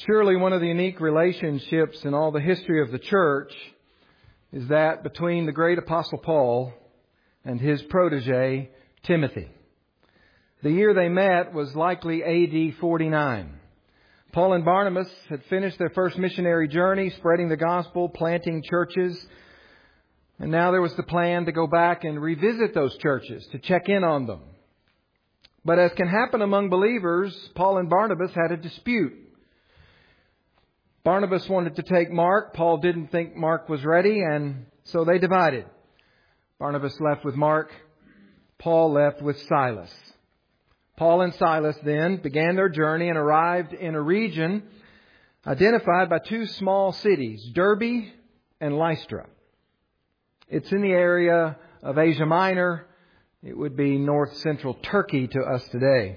Surely one of the unique relationships in all the history of the church is that between the great Apostle Paul and his protege, Timothy. The year they met was likely AD 49. Paul and Barnabas had finished their first missionary journey, spreading the gospel, planting churches. And now there was the plan to go back and revisit those churches, to check in on them. But as can happen among believers, Paul and Barnabas had a dispute. Barnabas wanted to take Mark. Paul didn't think Mark was ready, and so they divided. Barnabas left with Mark. Paul left with Silas. Paul and Silas then began their journey and arrived in a region identified by two small cities, Derbe and Lystra. It's in the area of Asia Minor. It would be north-central Turkey to us today.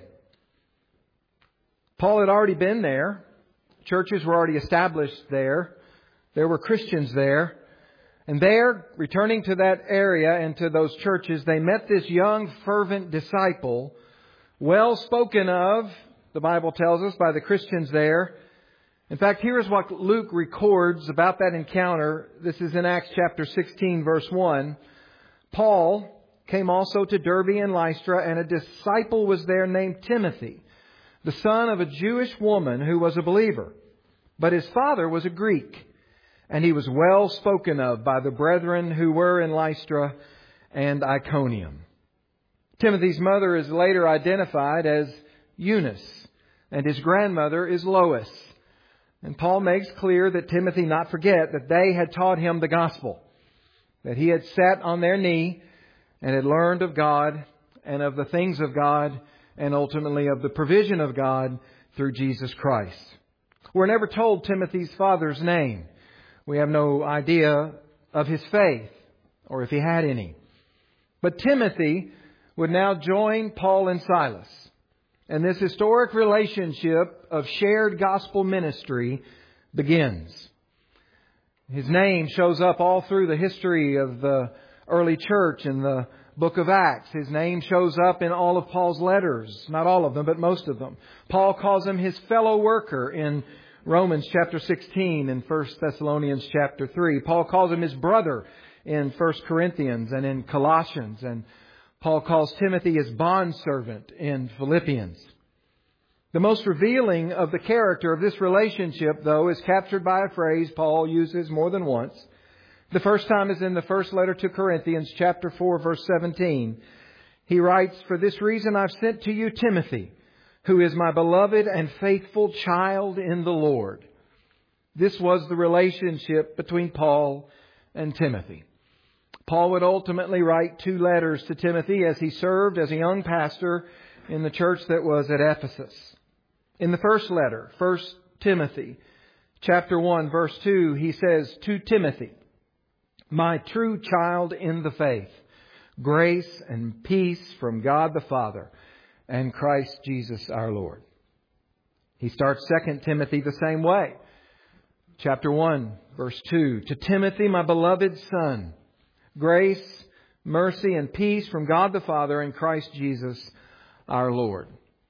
Paul had already been there. Churches were already established there. There were Christians there. And there, returning to that area and to those churches, they met this young, fervent disciple, well spoken of, the Bible tells us, by the Christians there. In fact, here's what Luke records about that encounter. This is in Acts chapter 16, verse 1. Paul came also to Derbe and Lystra, and a disciple was there named Timothy, the son of a Jewish woman who was a believer. But his father was a Greek, and he was well spoken of by the brethren who were in Lystra and Iconium. Timothy's mother is later identified as Eunice, and his grandmother is Lois. And Paul makes clear that Timothy not forget that they had taught him the gospel, that he had sat on their knee and had learned of God and of the things of God and ultimately of the provision of God through Jesus Christ. We're never told Timothy's father's name. We have no idea of his faith or if he had any. But Timothy would now join Paul and Silas. And this historic relationship of shared gospel ministry begins. His name shows up all through the history of the early church in the book of Acts. His name shows up in all of Paul's letters. Not all of them, but most of them. Paul calls him his fellow worker in Romans chapter 16 and 1 Thessalonians chapter 3. Paul calls him his brother in 1 Corinthians and in Colossians. And Paul calls Timothy his bondservant in Philippians. The most revealing of the character of this relationship, though, is captured by a phrase Paul uses more than once. The first time is in the first letter to Corinthians, chapter 4, verse 17. He writes, "For this reason I've sent to you Timothy, who is my beloved and faithful child in the Lord." This was the relationship between Paul and Timothy. Paul would ultimately write 2 letters to Timothy as he served as a young pastor in the church that was at Ephesus. In the first letter, 1 Timothy, chapter 1, verse 2, he says, "To Timothy, my true child in the faith, grace and peace from God the Father and Christ Jesus our Lord." He starts 2 Timothy the same way. Chapter 1, verse 2, "To Timothy, my beloved son, grace, mercy, and peace from God the Father and Christ Jesus our Lord."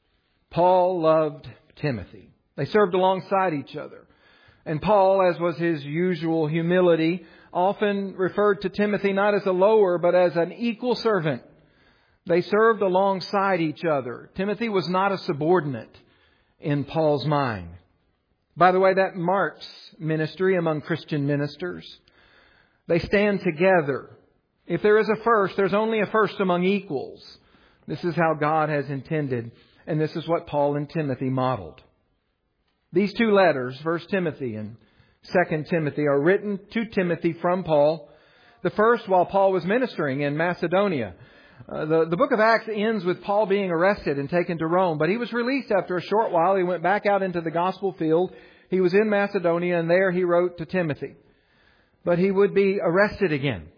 Paul loved Timothy. They served alongside each other. And Paul, as was his usual humility, often referred to Timothy not as a lower, but as an equal servant. They served alongside each other. Timothy was not a subordinate in Paul's mind. By the way, that marks ministry among Christian ministers. They stand together. If there is a first, there's only a first among equals. This is how God has intended, and this is what Paul and Timothy modeled. These 2 letters, 1 Timothy and 2 Timothy, are written to Timothy from Paul. The first while Paul was ministering in Macedonia. The book of Acts ends with Paul being arrested and taken to Rome, but he was released after a short while. He went back out into the gospel field. He was in Macedonia, and there he wrote to Timothy. But he would be arrested again.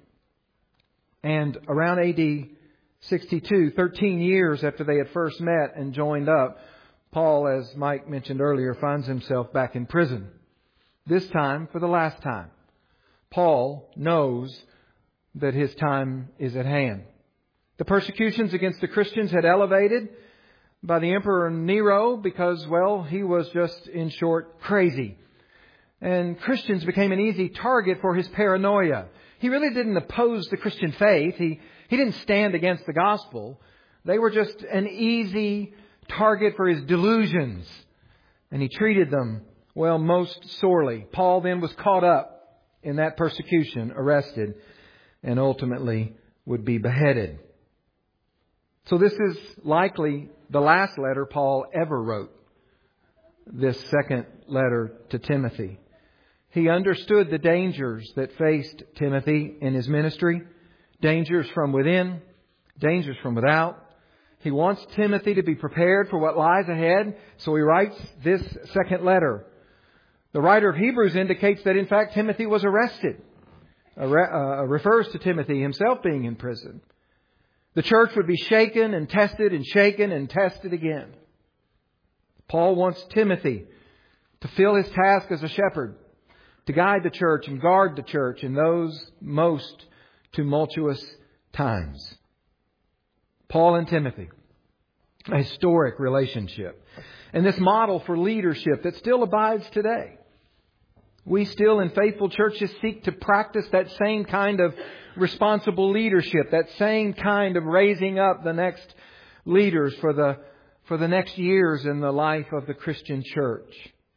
And around AD 62, 13 years after they had first met and joined up, Paul, as Mike mentioned earlier, finds himself back in prison. This time for the last time. Paul knows that his time is at hand. The persecutions against the Christians had elevated. by the Emperor Nero because, well, he was just, in short, crazy. And Christians became an easy target for his paranoia. He really didn't oppose the Christian faith. He didn't stand against the gospel. They were just an easy target for his delusions. And he treated them, well, most sorely. Paul then was caught up in that persecution, arrested, and ultimately would be beheaded. So this is likely the last letter Paul ever wrote, this second letter to Timothy. He understood the dangers that faced Timothy in his ministry, dangers from within, dangers from without. He wants Timothy to be prepared for what lies ahead, so he writes this second letter. The writer of Hebrews indicates that, in fact, Timothy was arrested. Refers to Timothy himself being in prison. The church would be shaken and tested again. Paul wants Timothy to fill his task as a shepherd, to guide the church and guard the church in those most tumultuous times. Paul and Timothy, a historic relationship. And this model for leadership that still abides today. We still in faithful churches seek to practice that same kind of responsible leadership, that same kind of raising up the next leaders for the next years in the life of the Christian church.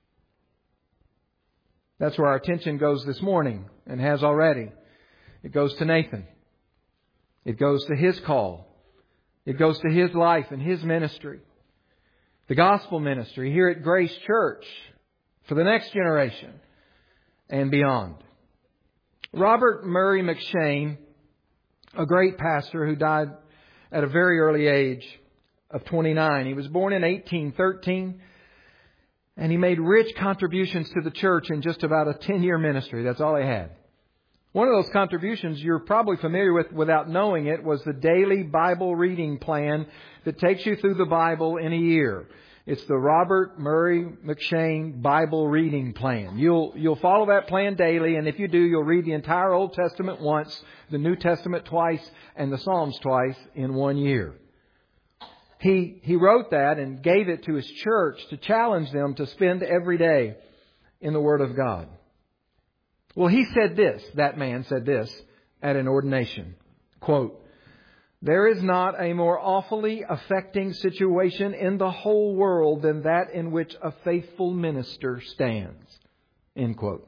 That's where our attention goes this morning and has already. It goes to Nathan. It goes to his call. It goes to his life and his ministry. The gospel ministry here at Grace Church for the next generation and beyond. Robert Murray McCheyne, a great pastor who died at a very early age of 29. He was born in 1813 and he made rich contributions to the church in just about a 10-year ministry. That's all he had. One of those contributions you're probably familiar with without knowing it was the daily Bible reading plan that takes you through the Bible in a year. It's the Robert Murray McCheyne Bible reading plan. You'll follow that plan daily, and if you do, you'll read the entire Old Testament once, the New Testament twice, and the Psalms twice in 1 year. He wrote that and gave it to his church to challenge them to spend every day in the Word of God. Well, he said this, that man said this at an ordination. Quote, "There is not a more awfully affecting situation in the whole world than that in which a faithful minister stands." End quote.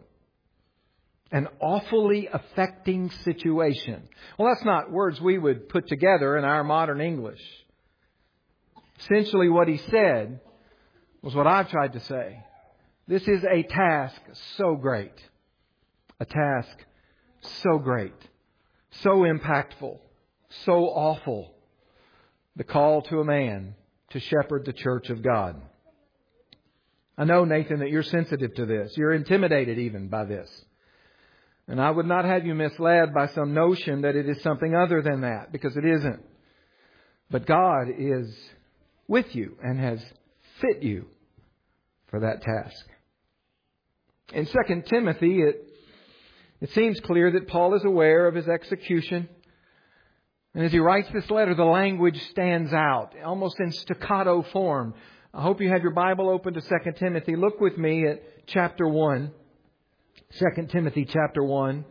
An awfully affecting situation. Well, that's not words we would put together in our modern English. Essentially what he said was what I've tried to say. This is a task so great. A task so great. So impactful. So awful. The call to a man to shepherd the church of God. I know, Nathan, that you're sensitive to this. You're intimidated even by this. And I would not have you misled by some notion that it is something other than that, because it isn't. But God is with you and has fit you for that task. In 2 Timothy, it seems clear that Paul is aware of his execution. And as he writes this letter, the language stands out, almost in staccato form. I hope you have your Bible open to 2 Timothy. Look with me at chapter 1. 2 Timothy chapter 1.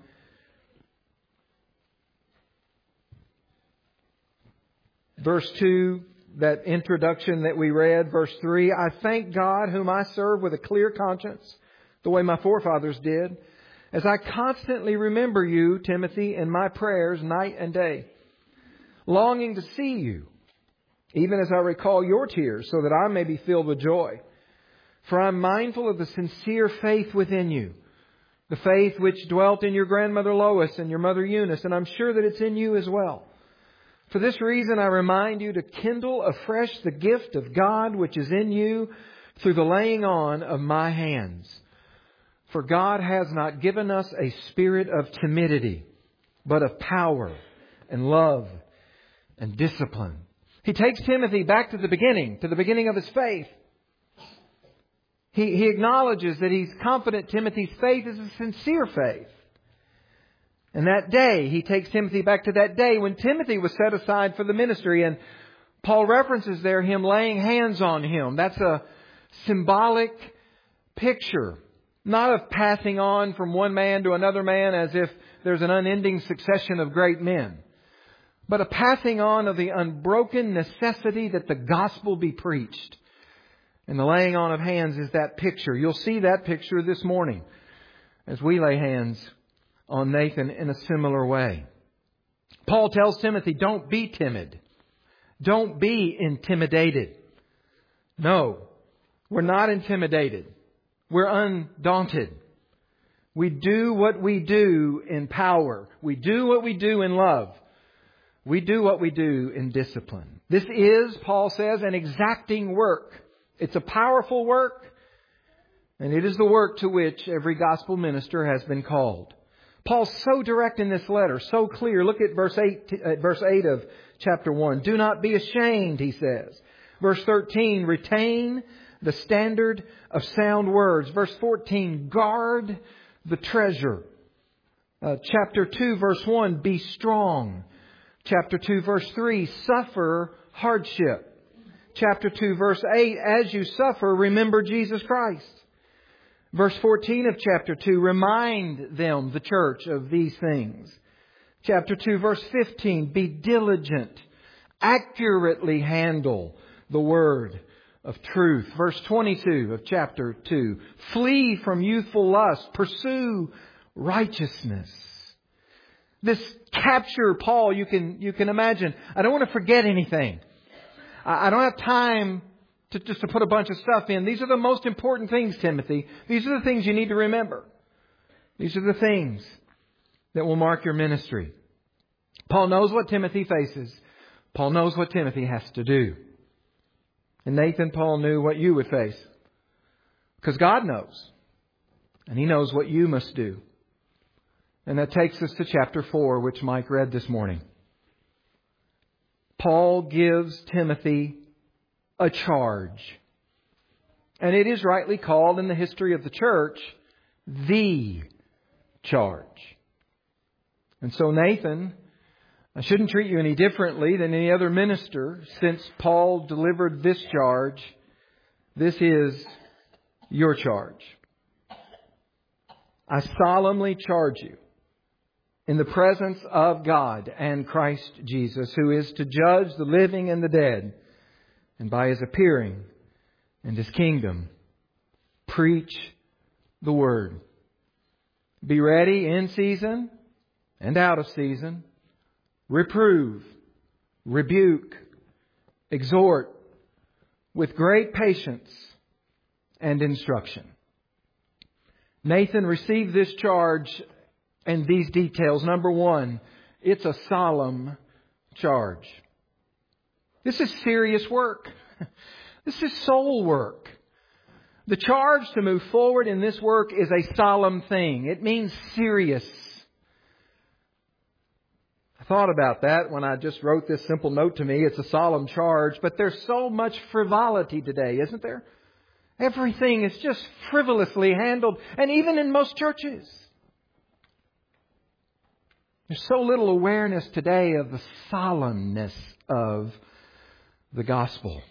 Verse 2, that introduction that we read. Verse 3, "I thank God whom I serve with a clear conscience, the way my forefathers did, as I constantly remember you, Timothy, in my prayers night and day, longing to see you, even as I recall your tears, so that I may be filled with joy. For I am mindful of the sincere faith within you, the faith which dwelt in your grandmother Lois and your mother Eunice, and I'm sure that it's in you as well. For this reason I remind you to kindle afresh the gift of God which is in you through the laying on of my hands. For God has not given us a spirit of timidity, but of power and love and discipline." He takes Timothy back to the beginning of his faith. He acknowledges that he's confident Timothy's faith is a sincere faith. And that day, he takes Timothy back to that day when Timothy was set aside for the ministry. And Paul references there him laying hands on him. That's a symbolic picture. Not of passing on from one man to another man as if there's an unending succession of great men. But a passing on of the unbroken necessity that the gospel be preached. And the laying on of hands is that picture. You'll see that picture this morning as we lay hands on Nathan in a similar way. Paul tells Timothy, don't be timid. Don't be intimidated. No, we're not intimidated. We're undaunted. We do what we do in power. We do what we do in love. We do what we do in discipline. This is, Paul says, an exacting work. It's a powerful work, and it is the work to which every gospel minister has been called. Paul's so direct in this letter, so clear. Look at verse 8 of chapter 1. Do not be ashamed, he says. Verse 13, retain the standard of sound words. Verse 14, guard the treasure. Chapter 2, verse 1, be strong. Chapter 2, verse 3, suffer hardship. Chapter 2, verse 8, as you suffer, remember Jesus Christ. Verse 14 of chapter 2, remind them, the church, of these things. Chapter 2, verse 15, be diligent. Accurately handle the word of truth. Verse 22 of chapter 2, flee from youthful lust. Pursue righteousness. This capture, Paul, you can imagine. I don't want to forget anything. I don't have time to put a bunch of stuff in. These are the most important things, Timothy. These are the things you need to remember. These are the things that will mark your ministry. Paul knows what Timothy faces. Paul knows what Timothy has to do. And Nathan, Paul knew what you would face. Because God knows. And He knows what you must do. And that takes us to chapter 4, which Mike read this morning. Paul gives Timothy a charge. And it is rightly called in the history of the church, the charge. And so Nathan, I shouldn't treat you any differently than any other minister since Paul delivered this charge. This is your charge. I solemnly charge you in the presence of God and Christ Jesus, who is to judge the living and the dead, and by His appearing and His kingdom, preach the Word. Be ready in season and out of season. Reprove, rebuke, exhort with great patience and instruction. Nathan received this charge and these details. Number one, it's a solemn charge. This is serious work. This is soul work. The charge to move forward in this work is a solemn thing. It means serious. I thought about that when I just wrote this simple note to me. It's a solemn charge, but there's so much frivolity today, isn't there? Everything is just frivolously handled, and even in most churches. There's so little awareness today of the solemnness of the gospel.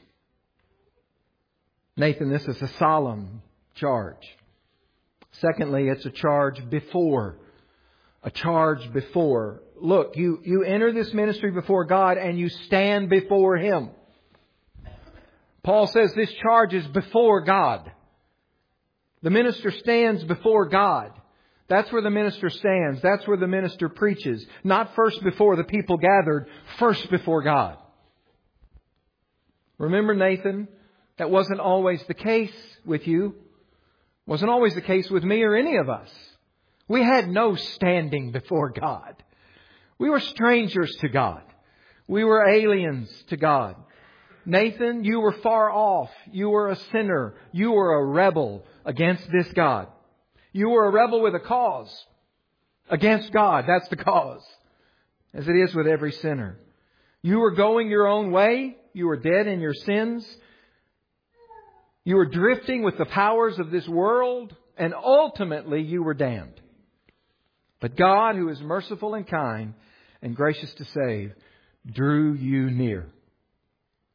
Nathan, this is a solemn charge. Secondly, it's a charge before. A charge before. Look, you enter this ministry before God and you stand before Him. Paul says this charge is before God. The minister stands before God. That's where the minister stands. That's where the minister preaches. Not first before the people gathered, first before God. Remember, Nathan, that wasn't always the case with you. Wasn't always the case with me or any of us. We had no standing before God. We were strangers to God. We were aliens to God. Nathan, you were far off. You were a sinner. You were a rebel against this God. You were a rebel with a cause against God. That's the cause. As it is with every sinner. You were going your own way. You were dead in your sins. You were drifting with the powers of this world. And ultimately you were damned. But God, who is merciful and kind and gracious to save, drew you near.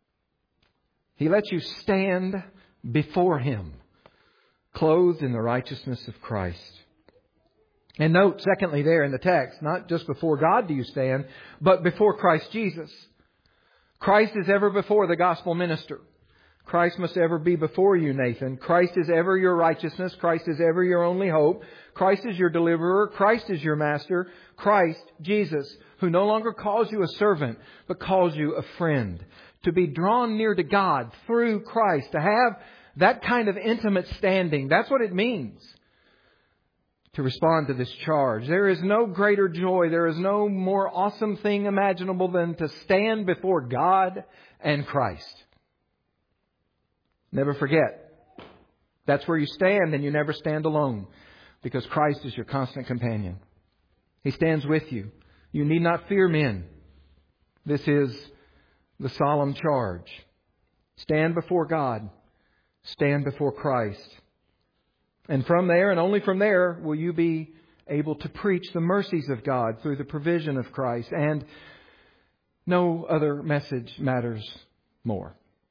He lets you stand before Him, clothed in the righteousness of Christ. And note, secondly, there in the text, not just before God do you stand, but before Christ Jesus. Christ is ever before the gospel minister. Christ must ever be before you, Nathan. Christ is ever your righteousness. Christ is ever your only hope. Christ is your deliverer. Christ is your master. Christ, Jesus, who no longer calls you a servant, but calls you a friend. To be drawn near to God through Christ, to have that kind of intimate standing, that's what it means to respond to this charge. There is no greater joy, there is no more awesome thing imaginable than to stand before God and Christ. Never forget, that's where you stand, and you never stand alone, because Christ is your constant companion. He stands with you. You need not fear men. This is the solemn charge. Stand before God. Stand before Christ. And from there, and only from there, will you be able to preach the mercies of God through the provision of Christ. And no other message matters more.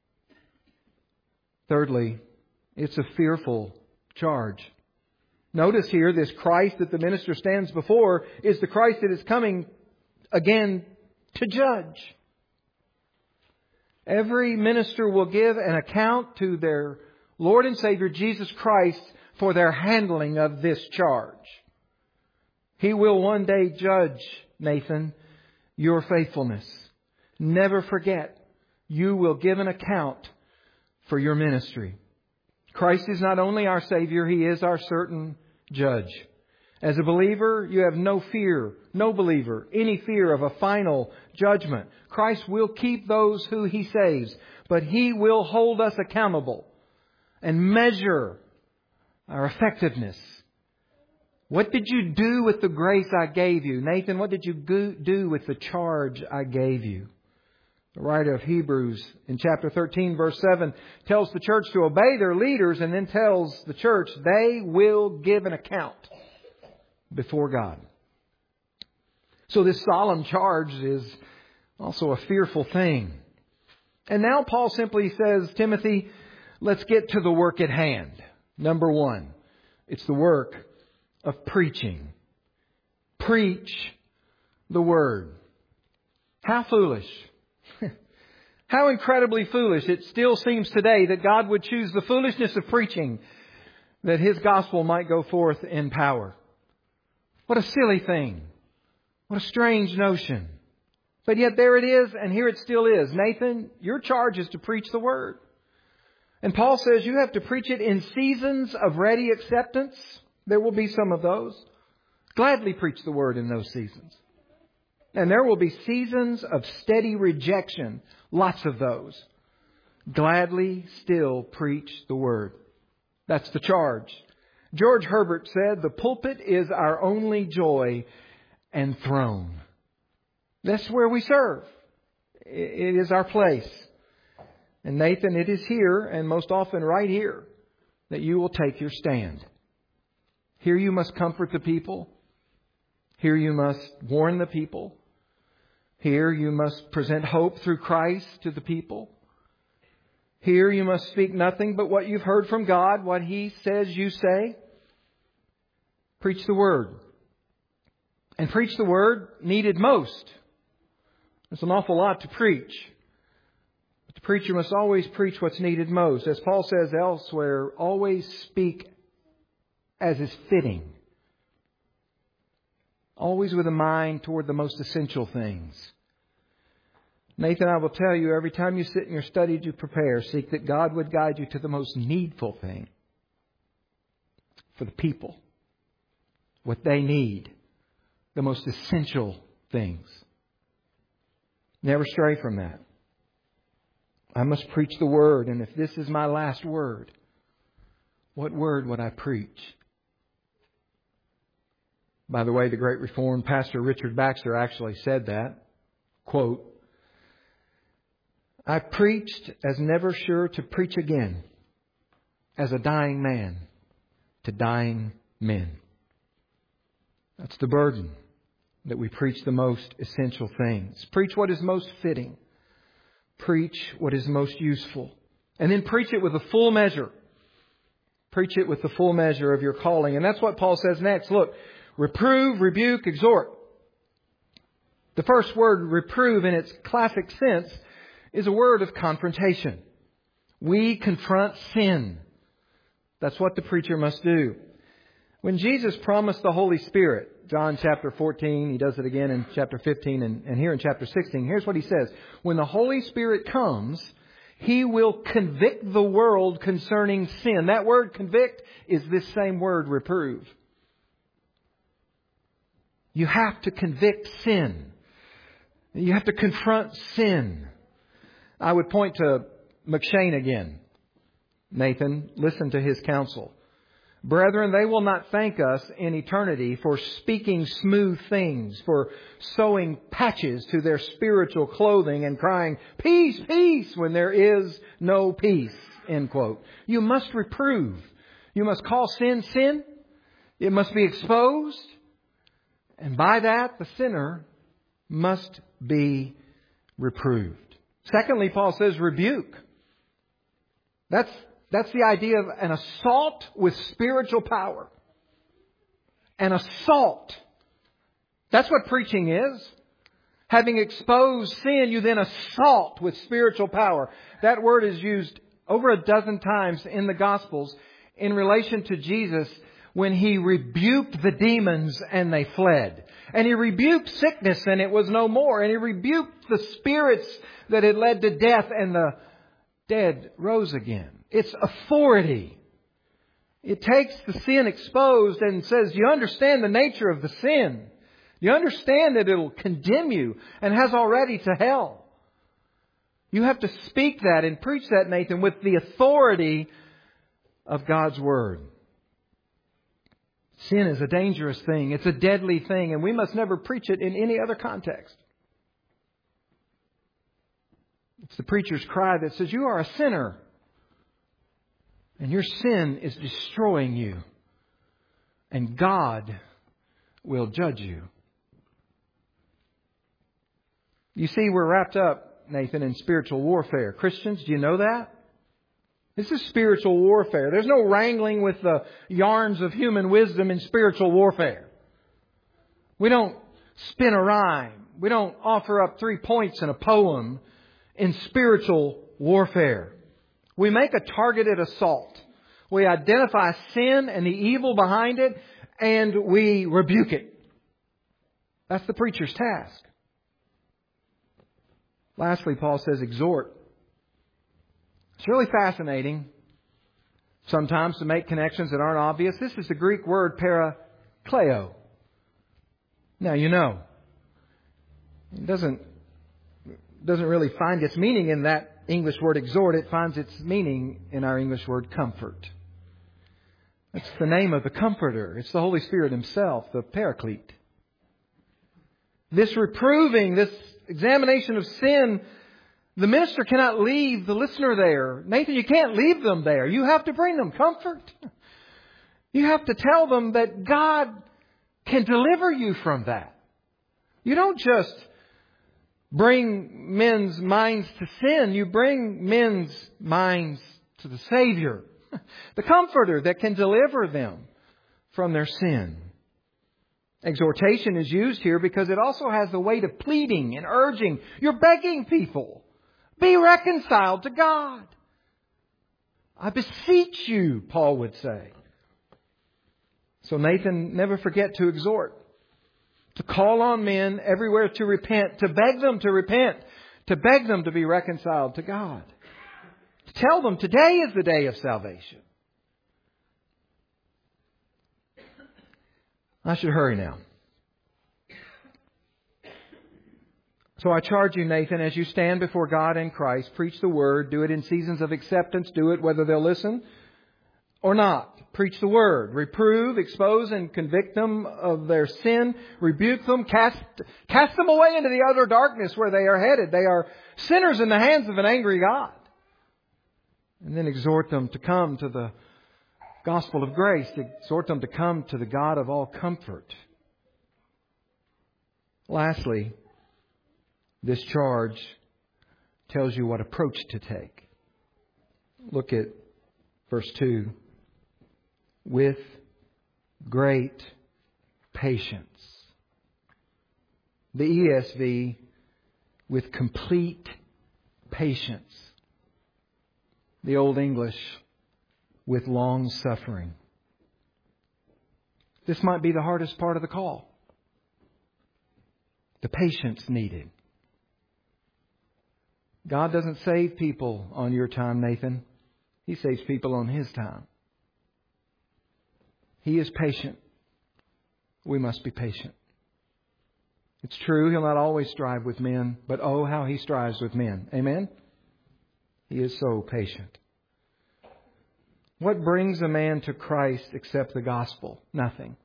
Thirdly, it's a fearful charge. Notice here, this Christ that the minister stands before is the Christ that is coming again to judge. Every minister will give an account to their Lord and Savior Jesus Christ for their handling of this charge. He will one day judge, Nathan, your faithfulness. Never forget, you will give an account for your ministry. Christ is not only our Savior, He is our certain judge. As a believer, you have no fear, no believer, any fear of a final judgment. Christ will keep those who He saves, but He will hold us accountable and measure our effectiveness. What did you do with the grace I gave you? Nathan, what did you do with the charge I gave you? The writer of Hebrews in chapter 13 verse 7 tells the church to obey their leaders, and then tells the church they will give an account before God. So this solemn charge is also a fearful thing. And now Paul simply says, Timothy, let's get to the work at hand. Number one, it's the work of preaching. Preach the Word. How foolish. How incredibly foolish it still seems today that God would choose the foolishness of preaching that His gospel might go forth in power. What a silly thing. What a strange notion. But yet there it is, and here it still is. Nathan, your charge is to preach the Word. And Paul says you have to preach it in seasons of ready acceptance. There will be some of those. Gladly preach the Word in those seasons. And there will be seasons of steady rejection. Lots of those. Gladly still preach the Word. That's the charge. George Herbert said, the pulpit is our only joy and throne. That's where we serve. It is our place. And Nathan, it is here, and most often right here, that you will take your stand. Here you must comfort the people. Here you must warn the people. Here you must present hope through Christ to the people. Here you must speak nothing but what you've heard from God, what He says you say. Preach the Word. And preach the Word needed most. There's an awful lot to preach. But the preacher must always preach what's needed most. As Paul says elsewhere, always speak as is fitting. Always with a mind toward the most essential things. Nathan, I will tell you, every time you sit in your study to prepare, seek that God would guide you to the most needful thing for the people. What they need. The most essential things. Never stray from that. I must preach the Word, and if this is my last word, what word would I preach? By the way, the great Reformed pastor Richard Baxter actually said that. Quote, I preached as never sure to preach again, as a dying man to dying men. That's the burden, that we preach the most essential things. Preach what is most fitting. Preach what is most useful. And then preach it with the full measure. Preach it with the full measure of your calling. And that's what Paul says next. Look, reprove, rebuke, exhort. The first word, reprove, in its classic sense, is a word of confrontation. We confront sin. That's what the preacher must do. When Jesus promised the Holy Spirit, John chapter 14, He does it again in chapter 15 and here in chapter 16. Here's what He says. When the Holy Spirit comes, He will convict the world concerning sin. That word convict is this same word reprove. You have to convict sin. You have to confront sin. I would point to McShane again. Nathan, listen to his counsel. Brethren, they will not thank us in eternity for speaking smooth things, for sewing patches to their spiritual clothing and crying, peace, peace, when there is no peace. End quote. You must reprove. You must call sin, sin. It must be exposed. And by that, the sinner must be reproved. Secondly, Paul says rebuke. That's the idea of an assault with spiritual power. An assault. That's what preaching is. Having exposed sin, you then assault with spiritual power. That word is used over a dozen times in the Gospels in relation to Jesus when He rebuked the demons and they fled. And He rebuked sickness and it was no more. And He rebuked the spirits that had led to death and the dead rose again. It's authority. It takes the sin exposed and says, you understand the nature of the sin. You understand that it'll condemn you and has already to hell. You have to speak that and preach that, Nathan, with the authority of God's Word. Sin is a dangerous thing. It's a deadly thing, and we must never preach it in any other context. It's the preacher's cry that says, you are a sinner, and your sin is destroying you, and God will judge you. You see, we're wrapped up, Nathan, in spiritual warfare. Christians, do you know that? This is spiritual warfare. There's no wrangling with the yarns of human wisdom in spiritual warfare. We don't spin a rhyme. We don't offer up 3 points in a poem in spiritual warfare. We make a targeted assault. We identify sin and the evil behind it, and we rebuke it. That's the preacher's task. Lastly, Paul says exhort. It's really fascinating sometimes to make connections that aren't obvious. This is the Greek word parakleo. Now, you know, it doesn't really find its meaning in that English word exhort. It finds its meaning in our English word comfort. It's the name of the Comforter. It's the Holy Spirit Himself, the Paraclete. This reproving, this examination of sin, the minister cannot leave the listener there. Nathan, you can't leave them there. You have to bring them comfort. You have to tell them that God can deliver you from that. You don't just bring men's minds to sin. You bring men's minds to the Savior, the Comforter that can deliver them from their sin. Exhortation is used here because it also has the weight of pleading and urging. You're begging people. Be reconciled to God. I beseech you, Paul would say. So Nathan, never forget to exhort, to call on men everywhere to repent, to beg them to repent, to beg them to be reconciled to God. To tell them today is the day of salvation. I should hurry now. So I charge you, Nathan, as you stand before God and Christ, preach the Word. Do it in seasons of acceptance. Do it whether they'll listen or not. Preach the Word. Reprove, expose, and convict them of their sin. Rebuke them. Cast them away into the utter darkness where they are headed. They are sinners in the hands of an angry God. And then exhort them to come to the gospel of grace. Exhort them to come to the God of all comfort. Lastly, this charge tells you what approach to take. Look at verse 2. With great patience. The ESV, with complete patience. The Old English, with long suffering. This might be the hardest part of the call. The patience needed. God doesn't save people on your time, Nathan. He saves people on His time. He is patient. We must be patient. It's true, He'll not always strive with men, but oh, how He strives with men. Amen? He is so patient. What brings a man to Christ except the gospel? Nothing.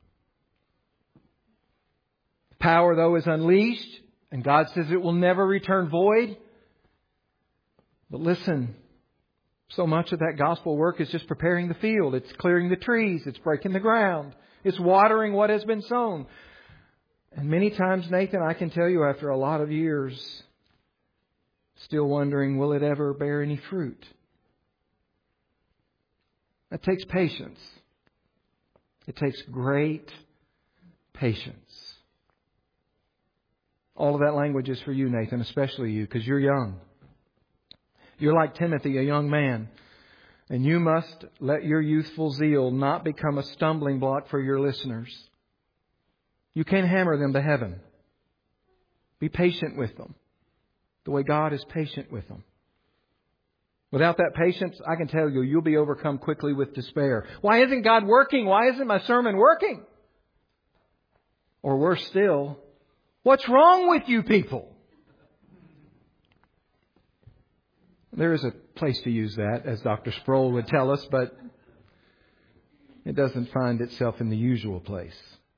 Power, though, is unleashed, and God says it will never return void. But listen, so much of that gospel work is just preparing the field. It's clearing the trees. It's breaking the ground. It's watering what has been sown. And many times, Nathan, I can tell you after a lot of years, still wondering, will it ever bear any fruit? That takes patience. It takes great patience. All of that language is for you, Nathan, especially you, because you're young. You're like Timothy, a young man. And you must let your youthful zeal not become a stumbling block for your listeners. You can't hammer them to heaven. Be patient with them, the way God is patient with them. Without that patience, I can tell you, you'll be overcome quickly with despair. Why isn't God working? Why isn't my sermon working? Or worse still, what's wrong with you people? There is a place to use that, as Dr. Sproul would tell us, but it doesn't find itself in the usual place.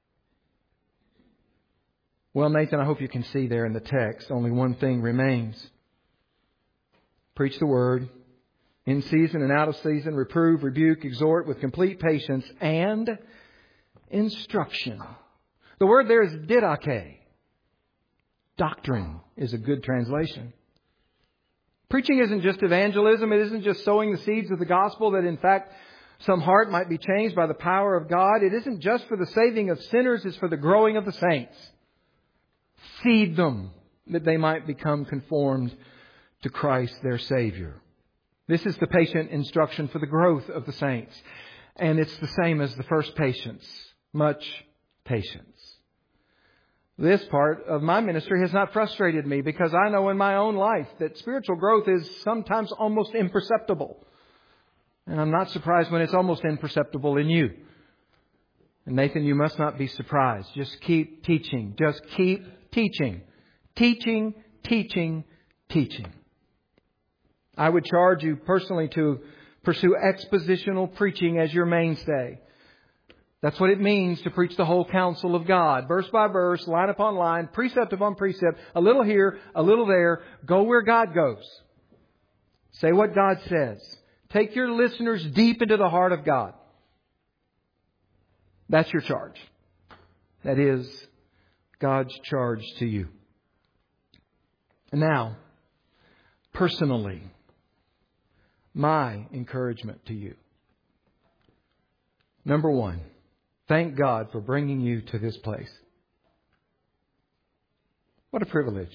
Well, Nathan, I hope you can see there in the text, only one thing remains. Preach the word, in season and out of season, reprove, rebuke, exhort with complete patience and instruction. The word there is didache. Doctrine is a good translation. Preaching isn't just evangelism. It isn't just sowing the seeds of the gospel that in fact some heart might be changed by the power of God. It isn't just for the saving of sinners. It's for the growing of the saints. Feed them that they might become conformed to Christ their Savior. This is the patient instruction for the growth of the saints. And it's the same as the first patience. Much patience. This part of my ministry has not frustrated me because I know in my own life that spiritual growth is sometimes almost imperceptible. And I'm not surprised when it's almost imperceptible in you. And Nathan, you must not be surprised. Just keep teaching. Just keep teaching. Teaching, teaching, teaching. I would charge you personally to pursue expositional preaching as your mainstay. That's what it means to preach the whole counsel of God. Verse by verse, line upon line, precept upon precept, a little here, a little there. Go where God goes. Say what God says. Take your listeners deep into the heart of God. That's your charge. That is God's charge to you. And now, personally, my encouragement to you. Number one, thank God for bringing you to this place. What a privilege.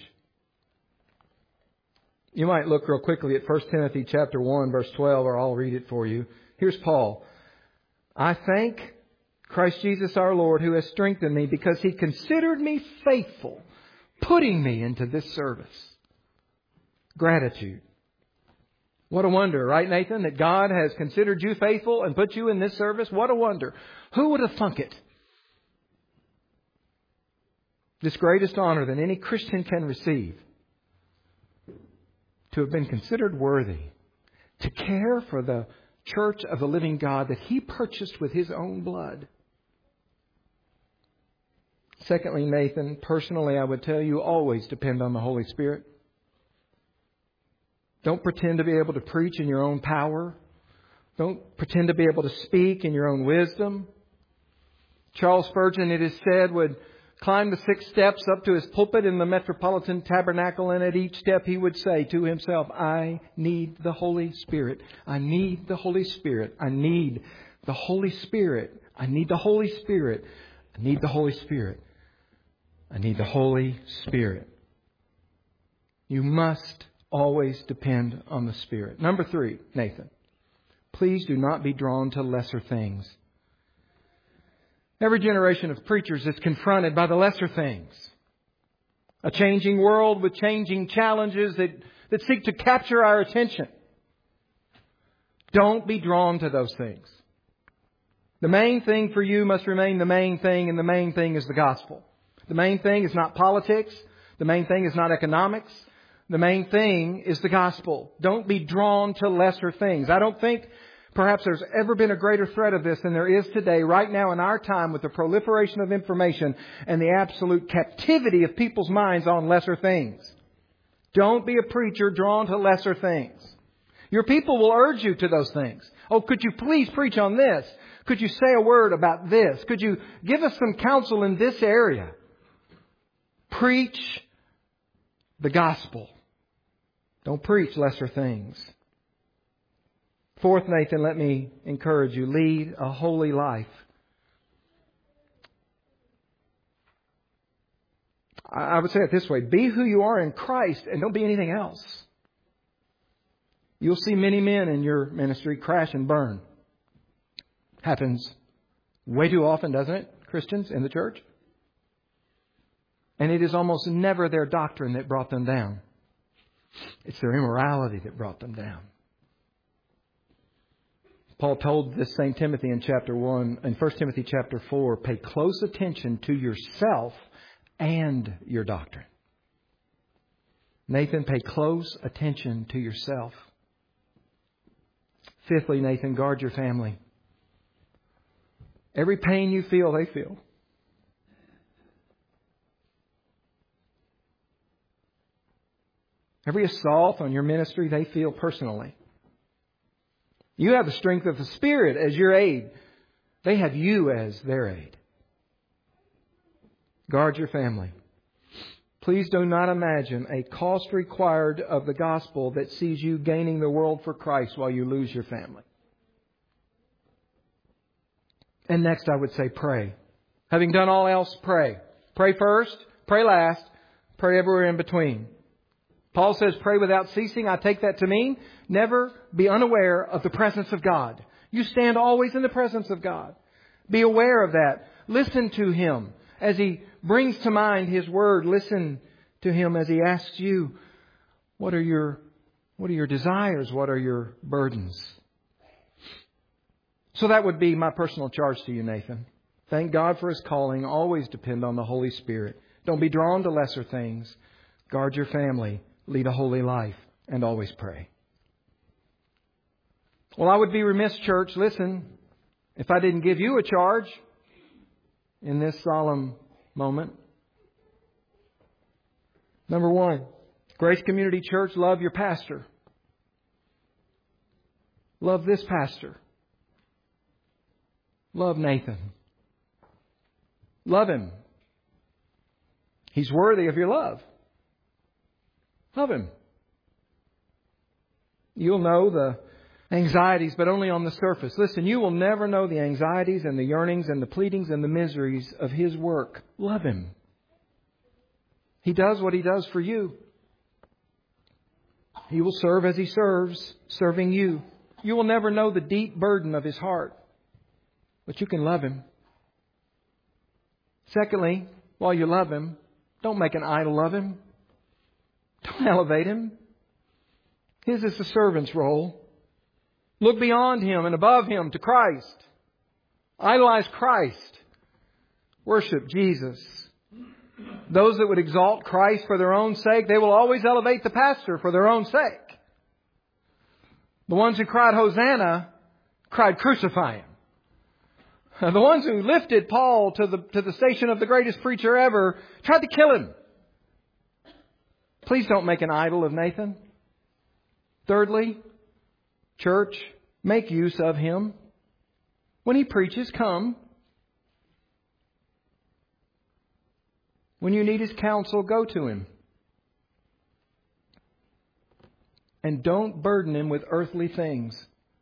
You might look real quickly at 1 Timothy chapter 1, verse 12, or I'll read it for you. Here's Paul. I thank Christ Jesus our Lord, who has strengthened me because He considered me faithful, putting me into this service. Gratitude. What a wonder, right, Nathan, that God has considered you faithful and put you in this service? What a wonder. Who would have thunk it? This greatest honor that any Christian can receive. To have been considered worthy. To care for the church of the living God that He purchased with His own blood. Secondly, Nathan, personally, I would tell you, always depend on the Holy Spirit. Don't pretend to be able to preach in your own power. Don't pretend to be able to speak in your own wisdom. Charles Spurgeon, it is said, would climbed the 6 steps up to his pulpit in the Metropolitan Tabernacle, and at each step he would say to himself, I need the Holy Spirit. I need the Holy Spirit. I need the Holy Spirit. I need the Holy Spirit. I need the Holy Spirit. I need the Holy Spirit. You must always depend on the Spirit. Number 3, Nathan. Please do not be drawn to lesser things. Every generation of preachers is confronted by the lesser things. A changing world with changing challenges that seek to capture our attention. Don't be drawn to those things. The main thing for you must remain the main thing, and the main thing is the gospel. The main thing is not politics. The main thing is not economics. The main thing is the gospel. Don't be drawn to lesser things. I don't think perhaps there's ever been a greater threat of this than there is today, right now in our time, with the proliferation of information and the absolute captivity of people's minds on lesser things. Don't be a preacher drawn to lesser things. Your people will urge you to those things. Oh, could you please preach on this? Could you say a word about this? Could you give us some counsel in this area? Preach the gospel. Don't preach lesser things. 4th, Nathan, let me encourage you. Lead a holy life. I would say it this way. Be who you are in Christ and don't be anything else. You'll see many men in your ministry crash and burn. Happens way too often, doesn't it? Christians in the church. And it is almost never their doctrine that brought them down. It's their immorality that brought them down. Paul told this St. Timothy in chapter 1, in 1 Timothy chapter 4, pay close attention to yourself and your doctrine. Nathan, pay close attention to yourself. 5thly, Nathan, guard your family. Every pain you feel, they feel. Every assault on your ministry, they feel personally. You have the strength of the Spirit as your aid. They have you as their aid. Guard your family. Please do not imagine a cost required of the gospel that sees you gaining the world for Christ while you lose your family. And next I would say pray. Having done all else, pray. Pray first, pray last, pray everywhere in between. Paul says, pray without ceasing. I take that to mean never be unaware of the presence of God. You stand always in the presence of God. Be aware of that. Listen to Him as He brings to mind His Word. Listen to Him as He asks you, what are your desires? What are your burdens? So that would be my personal charge to you, Nathan. Thank God for His calling. Always depend on the Holy Spirit. Don't be drawn to lesser things. Guard your family. Lead a holy life. And always pray. Well, I would be remiss, church, listen, if I didn't give you a charge in this solemn moment. Number 1, Grace Community Church, love your pastor. Love this pastor. Love Nathan. Love him. He's worthy of your love. Love him. You'll know the anxieties, but only on the surface. Listen, you will never know the anxieties and the yearnings and the pleadings and the miseries of His work. Love Him. He does what He does for you. He will serve as He serves, serving you. You will never know the deep burden of His heart, but you can love Him. Secondly, while you love Him, don't make an idol of Him. Don't elevate Him. His is the servant's role. Look beyond Him and above Him to Christ. Idolize Christ. Worship Jesus. Those that would exalt Christ for their own sake, they will always elevate the pastor for their own sake. The ones who cried Hosanna cried crucify Him. The ones who lifted Paul to the station of the greatest preacher ever tried to kill him. Please don't make an idol of Nathan. Thirdly, church, make use of him. When he preaches, come. When you need His counsel, go to Him. And don't burden Him with earthly things.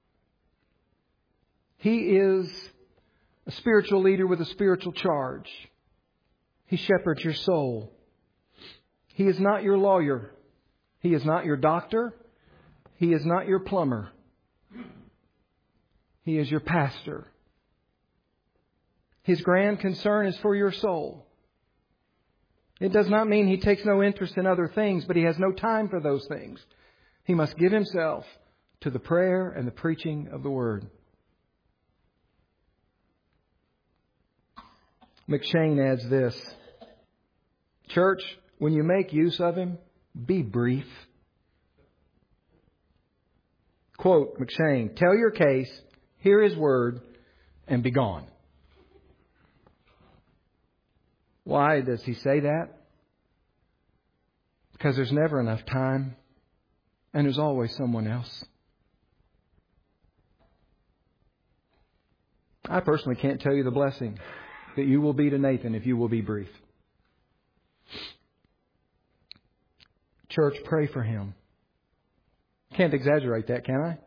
He is a spiritual leader with a spiritual charge. He shepherds your soul. He is not your lawyer. He is not your doctor. He is not your plumber. He is your pastor. His grand concern is for your soul. It does not mean He takes no interest in other things, but He has no time for those things. He must give Himself to the prayer and the preaching of the Word. McCheyne adds this. Church, when you make use of Him, be brief. Quote McCheyne, tell your case, hear His Word, and be gone. Why does he say that? Because there's never enough time, and there's always someone else. I personally can't tell you the blessing that you will be to Nathan if you will be brief. Church, pray for him. Can't exaggerate that, can I?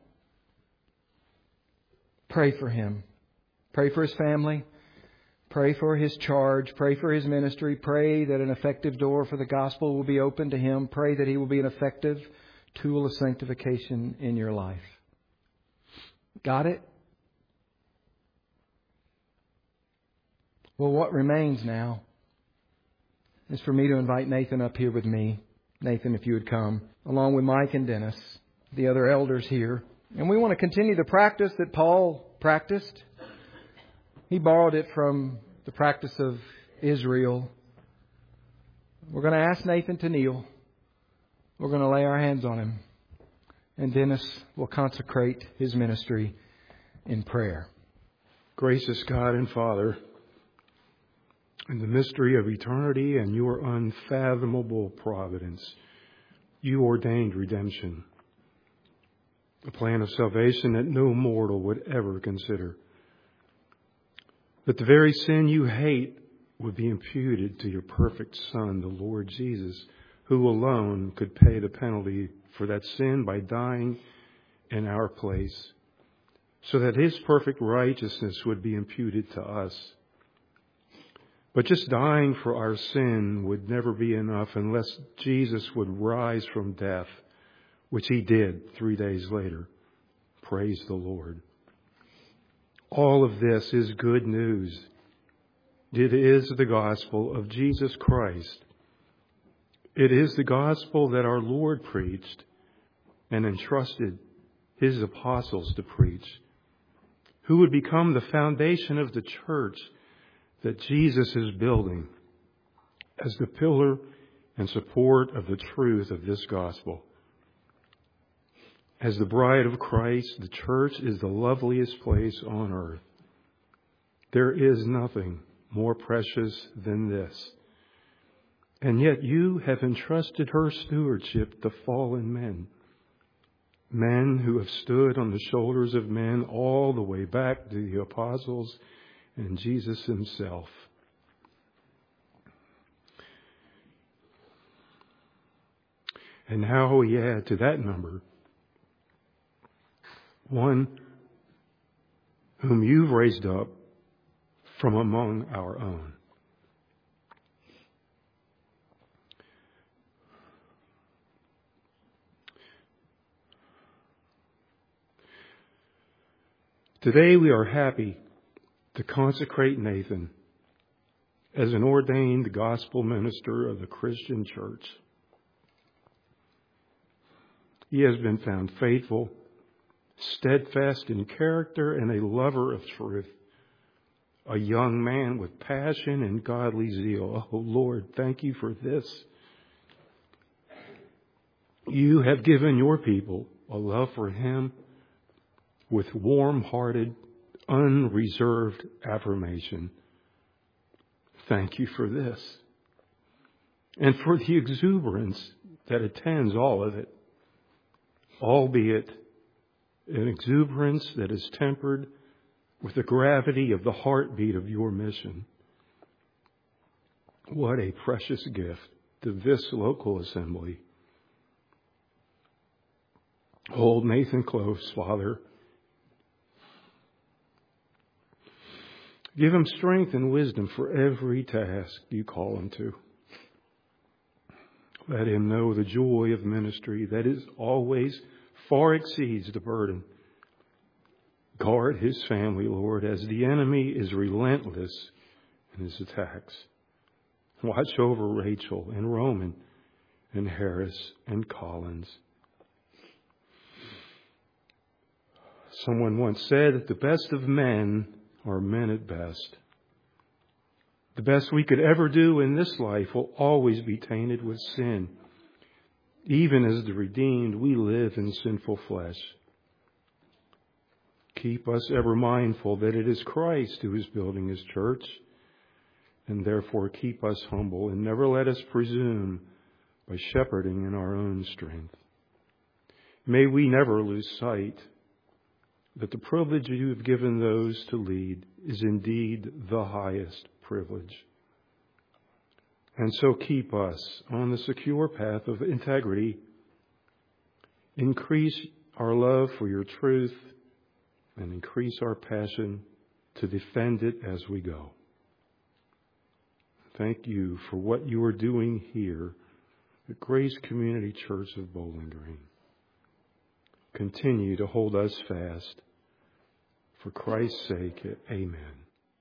Pray for him. Pray for his family. Pray for his charge. Pray for his ministry. Pray that an effective door for the gospel will be open to him. Pray that he will be an effective tool of sanctification in your life. Got it? Well, what remains now is for me to invite Nathan up here with me. Nathan, if you would come, along with Mike and Dennis, the other elders here. And we want to continue the practice that Paul practiced. He borrowed it from the practice of Israel. We're going to ask Nathan to kneel. We're going to lay our hands on him. And Dennis will consecrate his ministry in prayer. Gracious God and Father, in the mystery of eternity and your unfathomable providence, you ordained redemption, a plan of salvation that no mortal would ever consider. That the very sin you hate would be imputed to your perfect Son, the Lord Jesus, who alone could pay the penalty for that sin by dying in our place, so that His perfect righteousness would be imputed to us. But just dying for our sin would never be enough unless Jesus would rise from death, which He did 3 days later. Praise the Lord. All of this is good news. It is the gospel of Jesus Christ. It is the gospel that our Lord preached and entrusted His apostles to preach, who would become the foundation of the church that Jesus is building as the pillar and support of the truth of this gospel. As the bride of Christ, the church is the loveliest place on earth. There is nothing more precious than this. And yet you have entrusted her stewardship to fallen men. Men who have stood on the shoulders of men all the way back to the apostles and Jesus Himself. And now we add to that number one whom you've raised up from among our own. Today we are happy to consecrate Nathan as an ordained gospel minister of the Christian church. He has been found faithful, steadfast in character, and a lover of truth. A young man with passion and godly zeal. Oh Lord, thank you for this. You have given your people a love for Him with warm-hearted, unreserved affirmation. Thank you for this. And for the exuberance that attends all of it, albeit an exuberance that is tempered with the gravity of the heartbeat of your mission. What a precious gift to this local assembly. Hold Nathan close, Father. Give him strength and wisdom for every task you call him to. Let him know the joy of ministry that is always far exceeds the burden. Guard his family, Lord, as the enemy is relentless in his attacks. Watch over Rachel and Roman and Harris and Collins. Someone once said that the best of men are men at best. The best we could ever do in this life will always be tainted with sin. Even as the redeemed, we live in sinful flesh. Keep us ever mindful that it is Christ who is building his church, and therefore keep us humble and never let us presume by shepherding in our own strength. May we never lose sight that the privilege you have given those to lead is indeed the highest privilege. And so keep us on the secure path of integrity. Increase our love for your truth and increase our passion to defend it as we go. Thank you for what you are doing here at Grace Community Church of Bowling Green. Continue to hold us fast. For Christ's sake, amen.